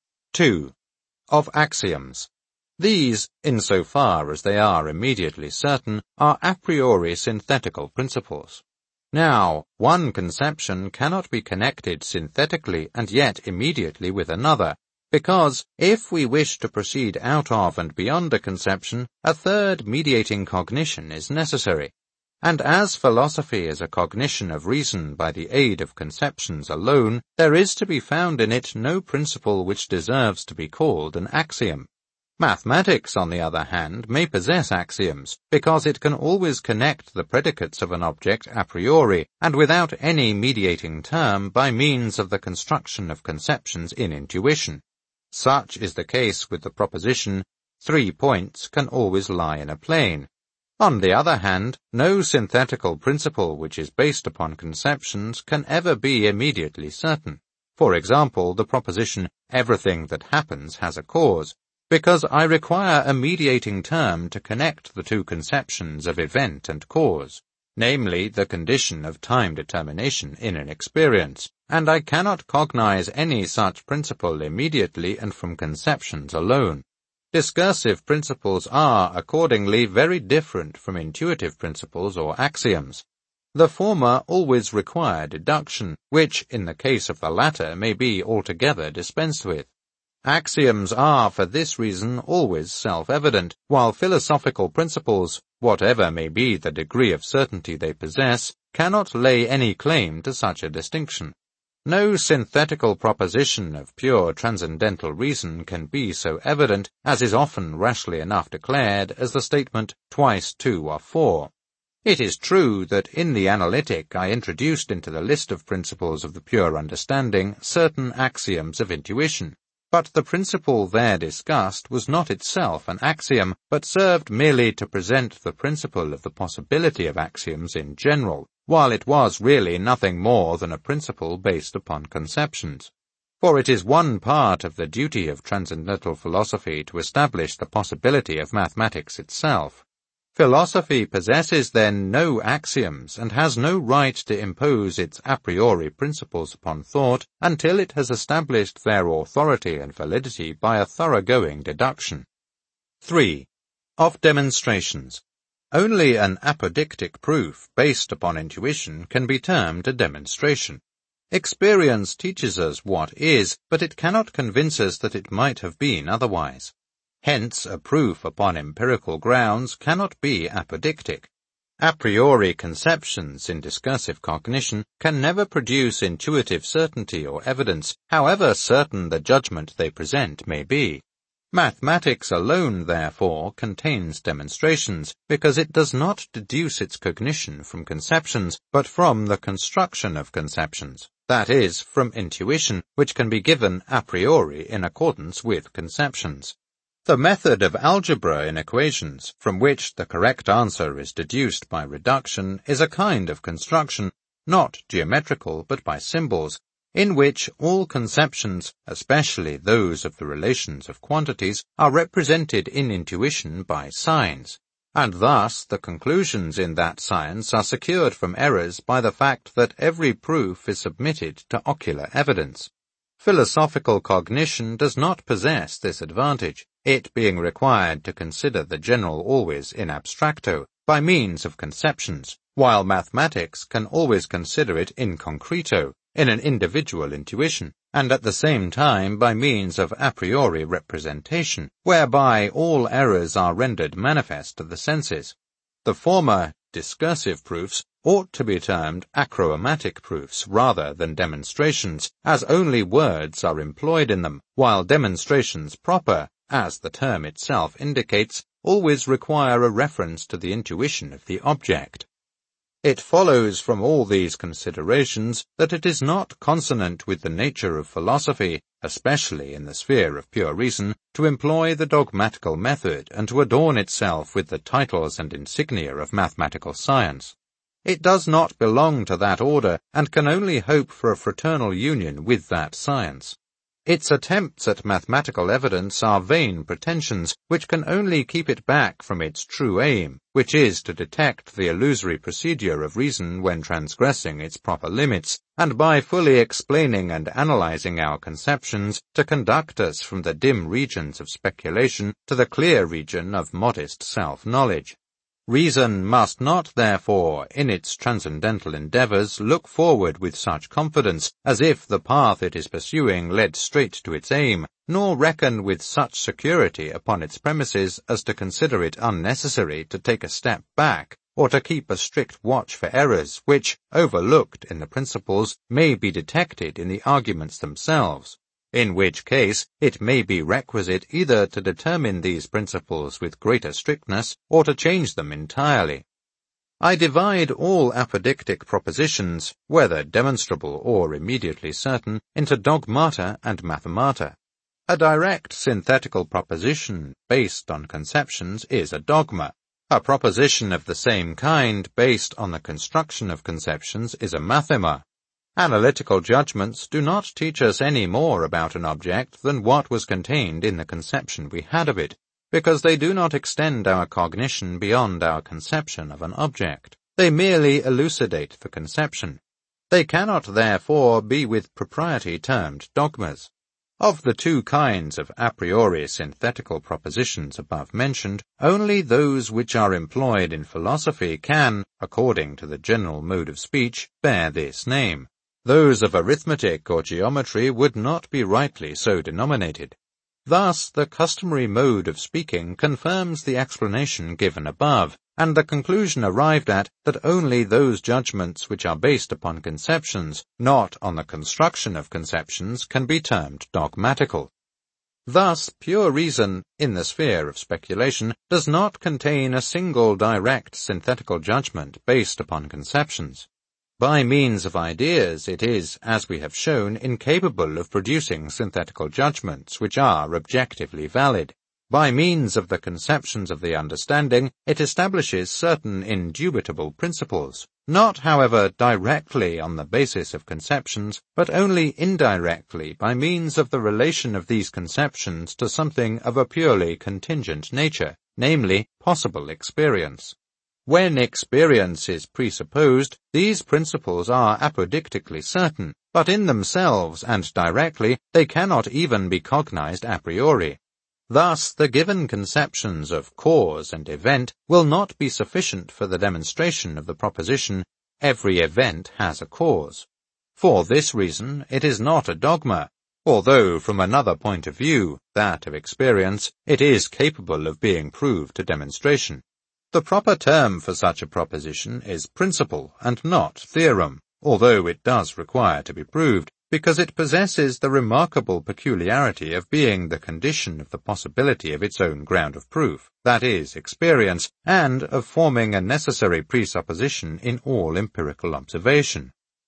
two. Of axioms. These, in so far as they are immediately certain, are a priori synthetical principles. Now, one conception cannot be connected synthetically and yet immediately with another, because, if we wish to proceed out of and beyond a conception, a third mediating cognition is necessary. And as philosophy is a cognition of reason by the aid of conceptions alone, there is to be found in it no principle which deserves to be called an axiom. Mathematics, on the other hand, may possess axioms, because it can always connect the predicates of an object a priori, and without any mediating term, by means of the construction of conceptions in intuition. Such is the case with the proposition, Three points can always lie in a plane. On the other hand, no synthetical principle which is based upon conceptions can ever be immediately certain. For example, the proposition, everything that happens has a cause, because I require a mediating term to connect the two conceptions of event and cause, namely the condition of time determination in an experience, and I cannot cognize any such principle immediately and from conceptions alone. Discursive principles are, accordingly, very different from intuitive principles or axioms. The former always require deduction, which, in the case of the latter, may be altogether dispensed with. Axioms are, for this reason, always self-evident, while philosophical principles, whatever may be the degree of certainty they possess, cannot lay any claim to such a distinction. No synthetical proposition of pure transcendental reason can be so evident, as is often rashly enough declared, as the statement, twice two are four. It is true that in the analytic I introduced into the list of principles of the pure understanding certain axioms of intuition, but the principle there discussed was not itself an axiom, but served merely to present the principle of the possibility of axioms in general, while it was really nothing more than a principle based upon conceptions. For it is one part of the duty of transcendental philosophy to establish the possibility of mathematics itself. Philosophy possesses then no axioms and has no right to impose its a priori principles upon thought until it has established their authority and validity by a thoroughgoing deduction. three. Of demonstrations. Only an apodictic proof based upon intuition can be termed a demonstration. Experience teaches us what is, but it cannot convince us that it might have been otherwise. Hence, a proof upon empirical grounds cannot be apodictic. A priori conceptions in discursive cognition can never produce intuitive certainty or evidence, however certain the judgment they present may be. Mathematics alone, therefore, contains demonstrations, because it does not deduce its cognition from conceptions, but from the construction of conceptions, that is, from intuition, which can be given a priori in accordance with conceptions. The method of algebra in equations, from which the correct answer is deduced by reduction, is a kind of construction, not geometrical but by symbols, in which all conceptions, especially those of the relations of quantities, are represented in intuition by signs, and thus the conclusions in that science are secured from errors by the fact that every proof is submitted to ocular evidence. Philosophical cognition does not possess this advantage, it being required to consider the general always in abstracto, by means of conceptions, while mathematics can always consider it in concreto, in an individual intuition, and at the same time by means of a priori representation, whereby all errors are rendered manifest to the senses. The former, discursive proofs, ought to be termed acromatic proofs rather than demonstrations, as only words are employed in them, while demonstrations proper, as the term itself indicates, always require a reference to the intuition of the object. It follows from all these considerations that it is not consonant with the nature of philosophy, especially in the sphere of pure reason, to employ the dogmatical method and to adorn itself with the titles and insignia of mathematical science. It does not belong to that order, and can only hope for a fraternal union with that science. Its attempts at mathematical evidence are vain pretensions, which can only keep it back from its true aim, which is to detect the illusory procedure of reason when transgressing its proper limits, and by fully explaining and analyzing our conceptions, to conduct us from the dim regions of speculation to the clear region of modest self-knowledge. Reason must not, therefore, in its transcendental endeavors, look forward with such confidence, as if the path it is pursuing led straight to its aim, nor reckon with such security upon its premises as to consider it unnecessary to take a step back, or to keep a strict watch for errors which, overlooked in the principles, may be detected in the arguments themselves, in which case it may be requisite either to determine these principles with greater strictness, or to change them entirely. I divide all apodictic propositions, whether demonstrable or immediately certain, into dogmata and mathemata. A direct synthetical proposition based on conceptions is a dogma. A proposition of the same kind based on the construction of conceptions is a mathema. Analytical judgments do not teach us any more about an object than what was contained in the conception we had of it, because they do not extend our cognition beyond our conception of an object. They merely elucidate the conception. They cannot therefore be with propriety termed dogmas. Of the two kinds of a priori synthetical propositions above mentioned, only those which are employed in philosophy can, according to the general mode of speech, bear this name. Those of arithmetic or geometry would not be rightly so denominated. Thus, the customary mode of speaking confirms the explanation given above, and the conclusion arrived at that only those judgments which are based upon conceptions, not on the construction of conceptions, can be termed dogmatical. Thus, pure reason, in the sphere of speculation, does not contain a single direct synthetical judgment based upon conceptions. By means of ideas, it is, as we have shown, incapable of producing synthetical judgments which are objectively valid. By means of the conceptions of the understanding, it establishes certain indubitable principles, not, however, directly on the basis of conceptions, but only indirectly by means of the relation of these conceptions to something of a purely contingent nature, namely, possible experience. When experience is presupposed, these principles are apodictically certain, but in themselves and directly they cannot even be cognized a priori. Thus, the given conceptions of cause and event will not be sufficient for the demonstration of the proposition, every event has a cause. For this reason, it is not a dogma, although from another point of view, that of experience, it is capable of being proved to demonstration. The proper term for such a proposition is principle and not theorem, although it does require to be proved, because it possesses the remarkable peculiarity of being the condition of the possibility of its own ground of proof, that is, experience, and of forming a necessary presupposition in all empirical observation.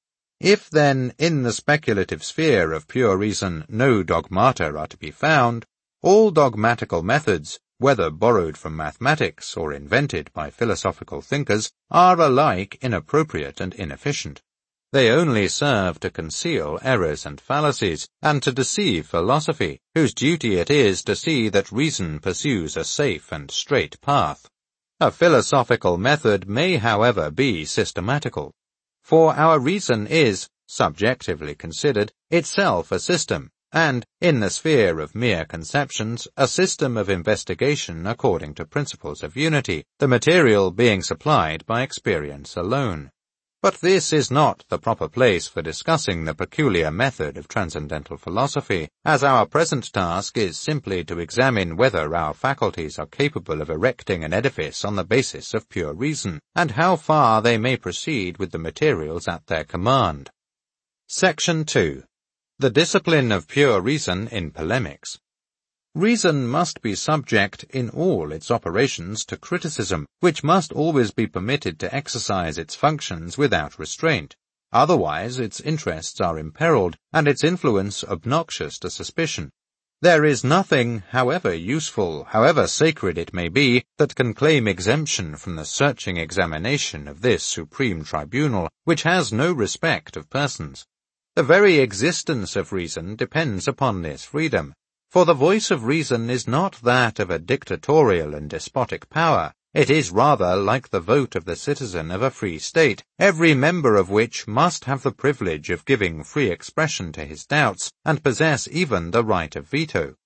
If then, in the speculative sphere of pure reason, no dogmata are to be found, all dogmatical methods, whether borrowed from mathematics or invented by philosophical thinkers, are alike inappropriate and inefficient. They only serve to conceal errors and fallacies, and to deceive philosophy, whose duty it is to see that reason pursues a safe and straight path. A philosophical method may, however, be systematical, for our reason is, subjectively considered, itself a system, and, in the sphere of mere conceptions, a system of investigation according to principles of unity, the material being supplied by experience alone. But this is not the proper place for discussing the peculiar method of transcendental philosophy, as our present task is simply to examine whether our faculties are capable of erecting an edifice on the basis of pure reason, and how far they may proceed with the materials at their command. Section two. The discipline of pure reason in polemics. Reason must be subject in all its operations to criticism, which must always be permitted to exercise its functions without restraint. Otherwise its interests are imperilled, and its influence obnoxious to suspicion. There is nothing, however useful, however sacred it may be, that can claim exemption from the searching examination of this supreme tribunal, which has no respect of persons. The very existence of reason depends upon this freedom, for the voice of reason is not that of a dictatorial and despotic power. It is rather like the vote of the citizen of a free state, every member of which must have the privilege of giving free expression to his doubts, and possess even the right of veto.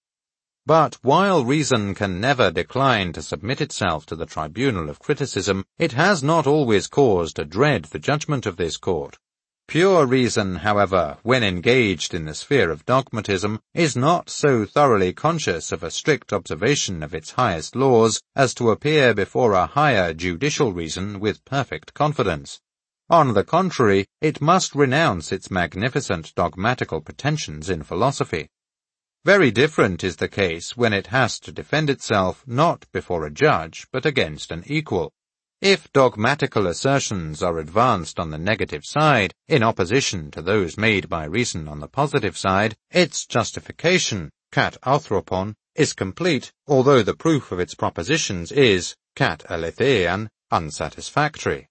But while reason can never decline to submit itself to the tribunal of criticism, it has not always cause to dread the judgment of this court. Pure reason, however, when engaged in the sphere of dogmatism, is not so thoroughly conscious of a strict observation of its highest laws as to appear before a higher judicial reason with perfect confidence. On the contrary, it must renounce its magnificent dogmatical pretensions in philosophy. Very different is the case when it has to defend itself not before a judge but against an equal. If dogmatical assertions are advanced on the negative side, in opposition to those made by reason on the positive side, its justification, kat arthropon, is complete, although the proof of its propositions is, kat alethean, unsatisfactory.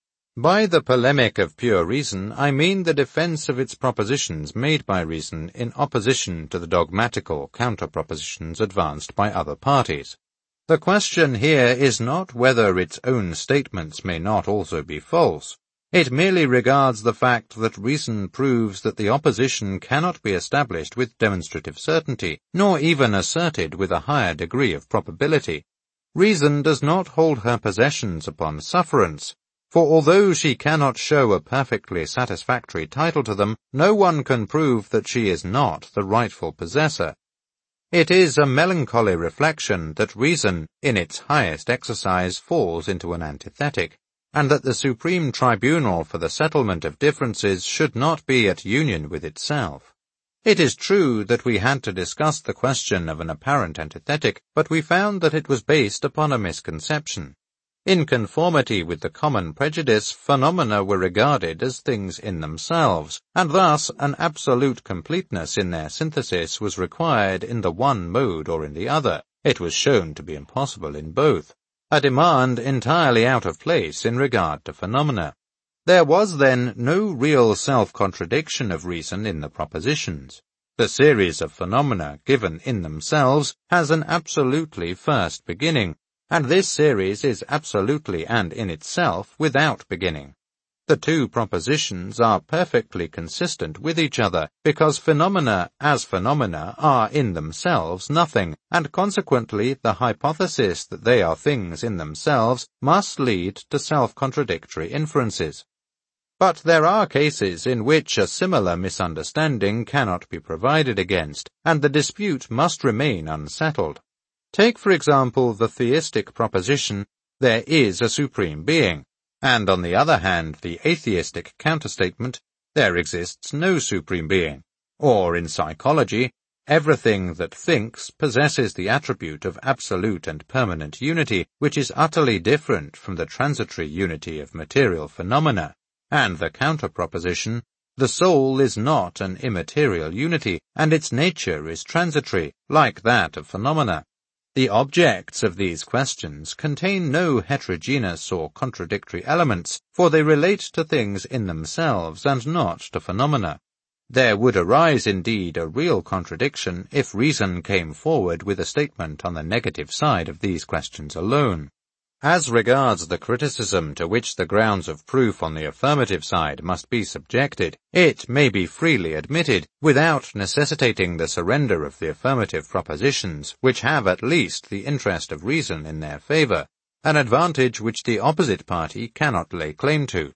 By the polemic of pure reason, I mean the defense of its propositions made by reason in opposition to the dogmatical counter-propositions advanced by other parties. The question here is not whether its own statements may not also be false. It merely regards the fact that reason proves that the opposition cannot be established with demonstrative certainty, nor even asserted with a higher degree of probability. Reason does not hold her possessions upon sufferance, for although she cannot show a perfectly satisfactory title to them, no one can prove that she is not the rightful possessor. It is a melancholy reflection that reason, in its highest exercise, falls into an antithetic, and that the supreme tribunal for the settlement of differences should not be at union with itself. It is true that we had to discuss the question of an apparent antithetic, but we found that it was based upon a misconception. In conformity with the common prejudice, phenomena were regarded as things in themselves, and thus an absolute completeness in their synthesis was required in the one mode or in the other. It was shown to be impossible in both, a demand entirely out of place in regard to phenomena. There was then no real self-contradiction of reason in the propositions. The series of phenomena given in themselves has an absolutely first beginning, and this series is absolutely and in itself without beginning. The two propositions are perfectly consistent with each other, because phenomena as phenomena are in themselves nothing, and consequently the hypothesis that they are things in themselves must lead to self-contradictory inferences. But there are cases in which a similar misunderstanding cannot be provided against, and the dispute must remain unsettled. Take, for example, the theistic proposition, there is a supreme being, and on the other hand the atheistic counterstatement, there exists no supreme being. Or in psychology, everything that thinks possesses the attribute of absolute and permanent unity, which is utterly different from the transitory unity of material phenomena. And the counter-proposition, the soul is not an immaterial unity, and its nature is transitory, like that of phenomena. The objects of these questions contain no heterogeneous or contradictory elements, for they relate to things in themselves and not to phenomena. There would arise indeed a real contradiction if reason came forward with a statement on the negative side of these questions alone. As regards the criticism to which the grounds of proof on the affirmative side must be subjected, it may be freely admitted, without necessitating the surrender of the affirmative propositions, which have at least the interest of reason in their favor, an advantage which the opposite party cannot lay claim to.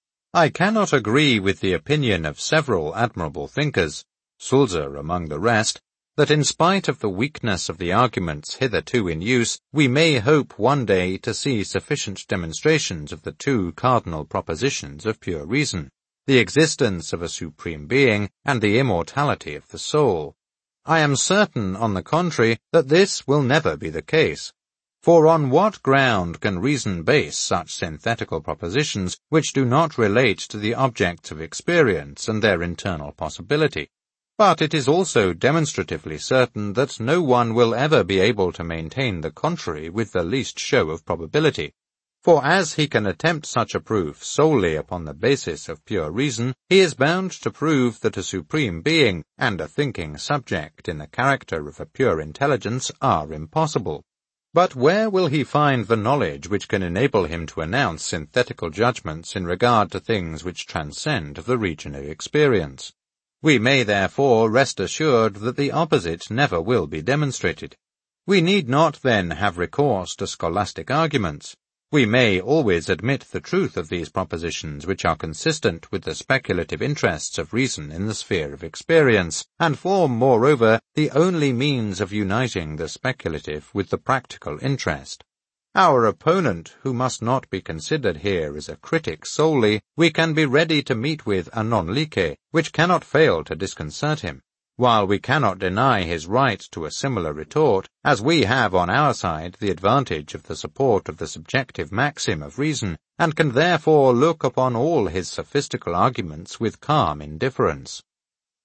I cannot agree with the opinion of several admirable thinkers, Sulzer among the rest, that in spite of the weakness of the arguments hitherto in use, we may hope one day to see sufficient demonstrations of the two cardinal propositions of pure reason, the existence of a supreme being and the immortality of the soul. I am certain, on the contrary, that this will never be the case. For on what ground can reason base such synthetical propositions which do not relate to the objects of experience and their internal possibility? But it is also demonstratively certain that no one will ever be able to maintain the contrary with the least show of probability. For as he can attempt such a proof solely upon the basis of pure reason, he is bound to prove that a supreme being and a thinking subject in the character of a pure intelligence are impossible. But where will he find the knowledge which can enable him to announce synthetical judgments in regard to things which transcend the region of experience? We may therefore rest assured that the opposite never will be demonstrated. We need not then have recourse to scholastic arguments. We may always admit the truth of these propositions which are consistent with the speculative interests of reason in the sphere of experience, and form, moreover, the only means of uniting the speculative with the practical interest. Our opponent, who must not be considered here as a critic solely, we can be ready to meet with a non-like, which cannot fail to disconcert him, while we cannot deny his right to a similar retort, as we have on our side the advantage of the support of the subjective maxim of reason, and can therefore look upon all his sophistical arguments with calm indifference.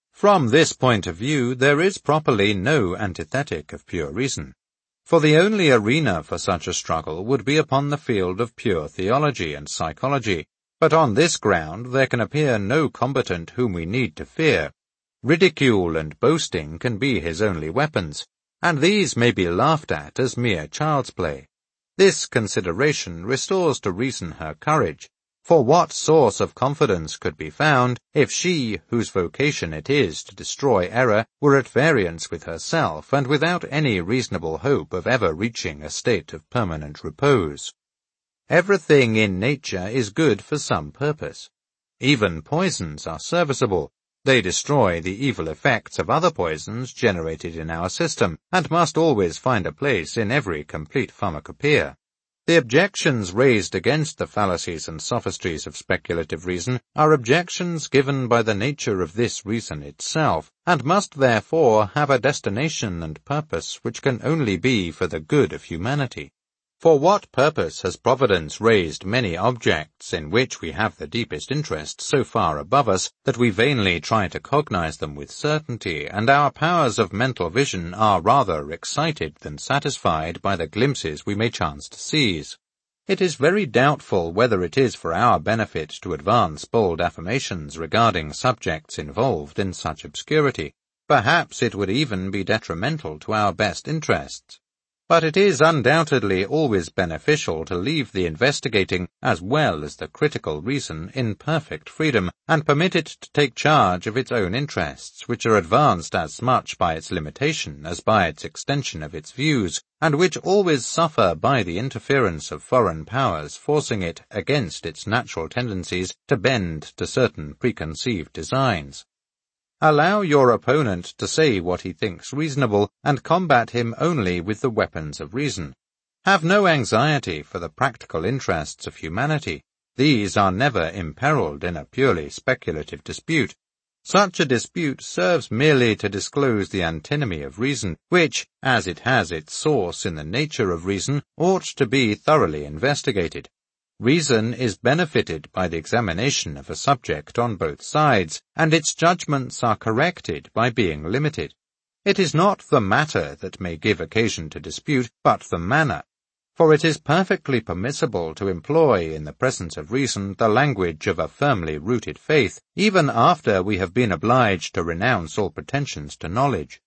From this point of view, there is properly no antithetic of pure reason. For the only arena for such a struggle would be upon the field of pure theology and psychology, but on this ground there can appear no combatant whom we need to fear. Ridicule and boasting can be his only weapons, and these may be laughed at as mere child's play. This consideration restores to reason her courage, for what source of confidence could be found if she, whose vocation it is to destroy error, were at variance with herself and without any reasonable hope of ever reaching a state of permanent repose? Everything in nature is good for some purpose. Even poisons are serviceable. They destroy the evil effects of other poisons generated in our system, and must always find a place in every complete pharmacopoeia. The objections raised against the fallacies and sophistries of speculative reason are objections given by the nature of this reason itself, and must therefore have a destination and purpose which can only be for the good of humanity. For what purpose has Providence raised many objects in which we have the deepest interest so far above us that we vainly try to cognize them with certainty, and our powers of mental vision are rather excited than satisfied by the glimpses we may chance to seize? It is very doubtful whether it is for our benefit to advance bold affirmations regarding subjects involved in such obscurity. Perhaps it would even be detrimental to our best interests. But it is undoubtedly always beneficial to leave the investigating as well as the critical reason in perfect freedom, and permit it to take charge of its own interests, which are advanced as much by its limitation as by its extension of its views, and which always suffer by the interference of foreign powers forcing it against its natural tendencies to bend to certain preconceived designs. Allow your opponent to say what he thinks reasonable, and combat him only with the weapons of reason. Have no anxiety for the practical interests of humanity. These are never imperiled in a purely speculative dispute. Such a dispute serves merely to disclose the antinomy of reason, which, as it has its source in the nature of reason, ought to be thoroughly investigated. Reason is benefited by the examination of a subject on both sides, and its judgments are corrected by being limited. It is not the matter that may give occasion to dispute, but the manner. For it is perfectly permissible to employ in the presence of reason the language of a firmly rooted faith, even after we have been obliged to renounce all pretensions to knowledge.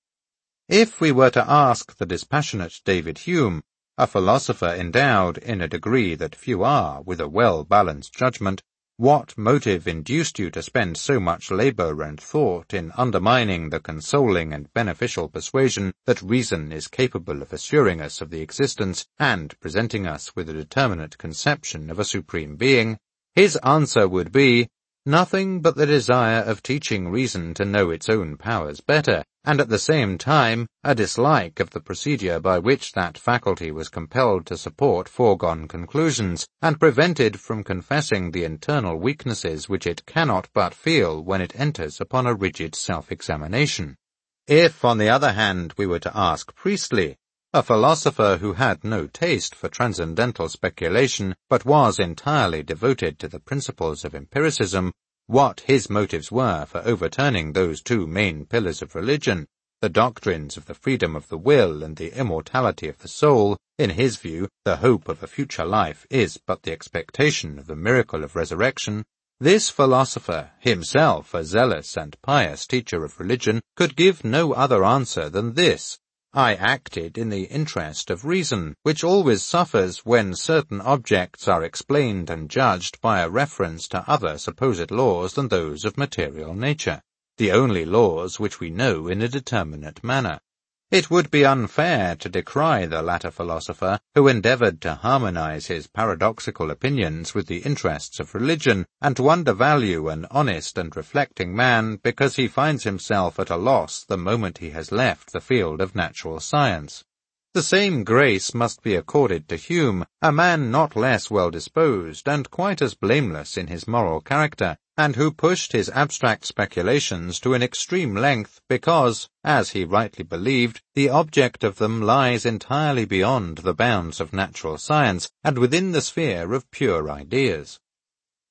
If we were to ask the dispassionate David Hume, a philosopher endowed in a degree that few are with a well-balanced judgment, what motive induced you to spend so much labor and thought in undermining the consoling and beneficial persuasion that reason is capable of assuring us of the existence and presenting us with a determinate conception of a supreme being? His answer would be, nothing but the desire of teaching reason to know its own powers better, and at the same time a dislike of the procedure by which that faculty was compelled to support foregone conclusions, and prevented from confessing the internal weaknesses which it cannot but feel when it enters upon a rigid self-examination. If, on the other hand, we were to ask Priestley, a philosopher who had no taste for transcendental speculation, but was entirely devoted to the principles of empiricism, what his motives were for overturning those two main pillars of religion, the doctrines of the freedom of the will and the immortality of the soul, in his view, the hope of a future life is but the expectation of the miracle of resurrection, this philosopher, himself a zealous and pious teacher of religion, could give no other answer than this: I acted in the interest of reason, which always suffers when certain objects are explained and judged by a reference to other supposed laws than those of material nature, the only laws which we know in a determinate manner. It would be unfair to decry the latter philosopher, who endeavored to harmonize his paradoxical opinions with the interests of religion, and to undervalue an honest and reflecting man because he finds himself at a loss the moment he has left the field of natural science. The same grace must be accorded to Hume, a man not less well disposed and quite as blameless in his moral character, and who pushed his abstract speculations to an extreme length because, as he rightly believed, the object of them lies entirely beyond the bounds of natural science and within the sphere of pure ideas.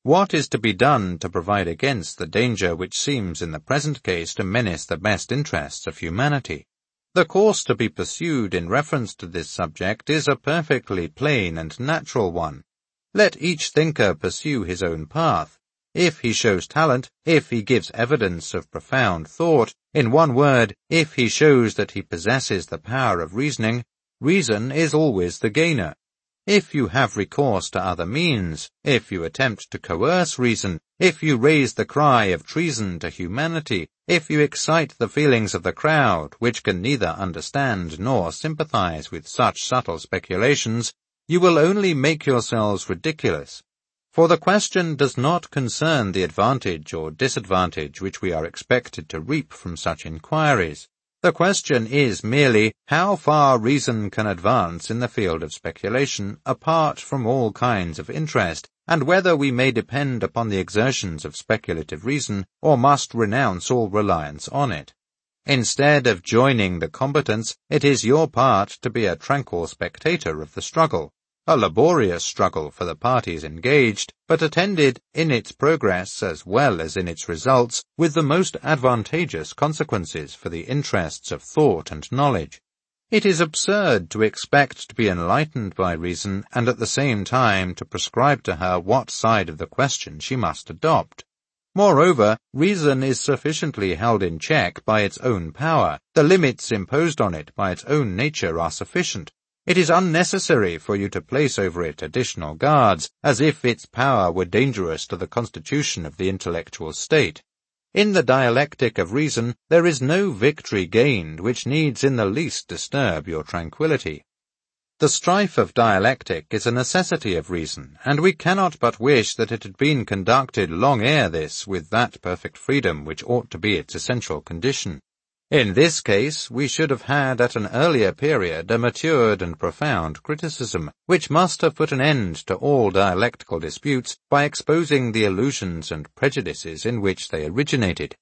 What is to be done to provide against the danger which seems in the present case to menace the best interests of humanity? The course to be pursued in reference to this subject is a perfectly plain and natural one. Let each thinker pursue his own path. If he shows talent, if he gives evidence of profound thought, in one word, if he shows that he possesses the power of reasoning, reason is always the gainer. If you have recourse to other means, if you attempt to coerce reason, if you raise the cry of treason to humanity, if you excite the feelings of the crowd, which can neither understand nor sympathize with such subtle speculations, you will only make yourselves ridiculous. For the question does not concern the advantage or disadvantage which we are expected to reap from such inquiries. The question is merely how far reason can advance in the field of speculation apart from all kinds of interest, and whether we may depend upon the exertions of speculative reason or must renounce all reliance on it. Instead of joining the combatants, it is your part to be a tranquil spectator of the struggle. A laborious struggle for the parties engaged, but attended, in its progress as well as in its results, with the most advantageous consequences for the interests of thought and knowledge. It is absurd to expect to be enlightened by reason and at the same time to prescribe to her what side of the question she must adopt. Moreover, reason is sufficiently held in check by its own power. The limits imposed on it by its own nature are sufficient. It is unnecessary for you to place over it additional guards, as if its power were dangerous to the constitution of the intellectual state. In the dialectic of reason, there is no victory gained which needs in the least disturb your tranquillity. The strife of dialectic is a necessity of reason, and we cannot but wish that it had been conducted long ere this with that perfect freedom which ought to be its essential condition. In this case, we should have had at an earlier period a matured and profound criticism, which must have put an end to all dialectical disputes by exposing the illusions and prejudices in which they originated.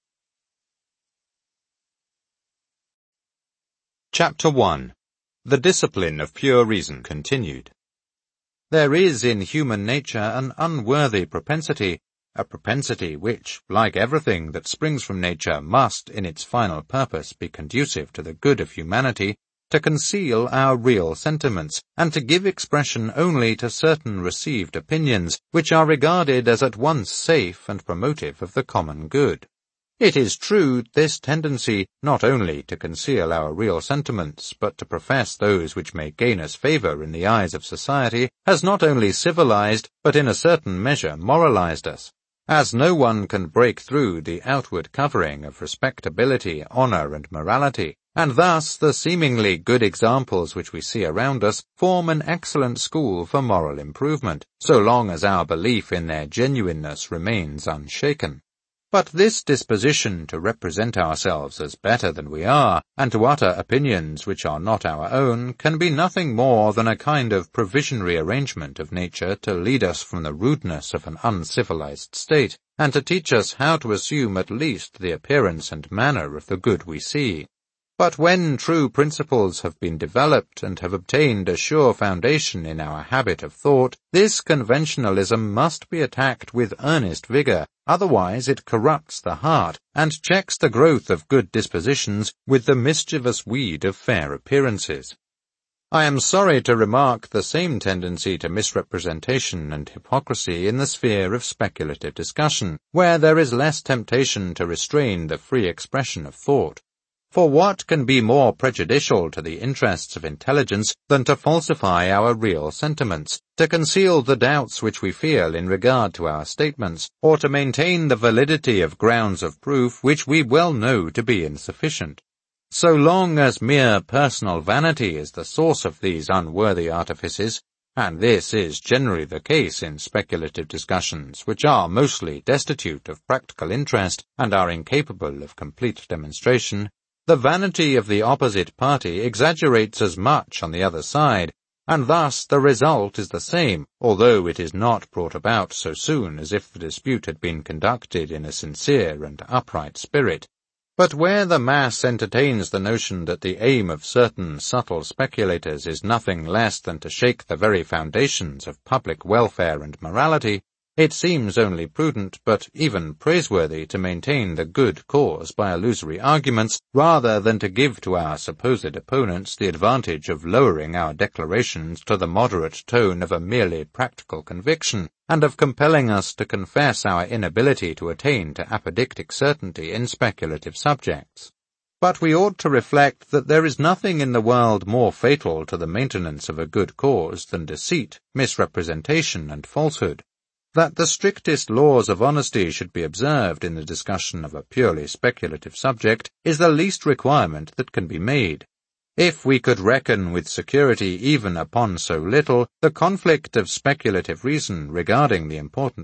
Chapter one. The Discipline of Pure Reason continued. There is in human nature an unworthy propensity, a propensity which, like everything that springs from nature, must, in its final purpose, be conducive to the good of humanity, to conceal our real sentiments, and to give expression only to certain received opinions, which are regarded as at once safe and promotive of the common good. It is true, this tendency, not only to conceal our real sentiments, but to profess those which may gain us favor in the eyes of society, has not only civilized, but in a certain measure moralized us. As no one can break through the outward covering of respectability, honor, and morality, and thus the seemingly good examples which we see around us form an excellent school for moral improvement, so long as our belief in their genuineness remains unshaken. But this disposition to represent ourselves as better than we are, and to utter opinions which are not our own, can be nothing more than a kind of provisionary arrangement of nature to lead us from the rudeness of an uncivilized state, and to teach us how to assume at least the appearance and manner of the good we see. But when true principles have been developed and have obtained a sure foundation in our habit of thought, this conventionalism must be attacked with earnest vigor, otherwise it corrupts the heart and checks the growth of good dispositions with the mischievous weed of fair appearances. I am sorry to remark the same tendency to misrepresentation and hypocrisy in the sphere of speculative discussion, where there is less temptation to restrain the free expression of thought. For what can be more prejudicial to the interests of intelligence than to falsify our real sentiments, to conceal the doubts which we feel in regard to our statements, or to maintain the validity of grounds of proof which we well know to be insufficient? So long as mere personal vanity is the source of these unworthy artifices, and this is generally the case in speculative discussions, which are mostly destitute of practical interest and are incapable of complete demonstration, the vanity of the opposite party exaggerates as much on the other side, and thus the result is the same, although it is not brought about so soon as if the dispute had been conducted in a sincere and upright spirit. But where the mass entertains the notion that the aim of certain subtle speculators is nothing less than to shake the very foundations of public welfare and morality, It seems only prudent, but even praiseworthy, to maintain the good cause by illusory arguments, rather than to give to our supposed opponents the advantage of lowering our declarations to the moderate tone of a merely practical conviction, and of compelling us to confess our inability to attain to apodictic certainty in speculative subjects. But we ought to reflect that there is nothing in the world more fatal to the maintenance of a good cause than deceit, misrepresentation, and falsehood. That the strictest laws of honesty should be observed in the discussion of a purely speculative subject is the least requirement that can be made. If we could reckon with security even upon so little, the conflict of speculative reason regarding the important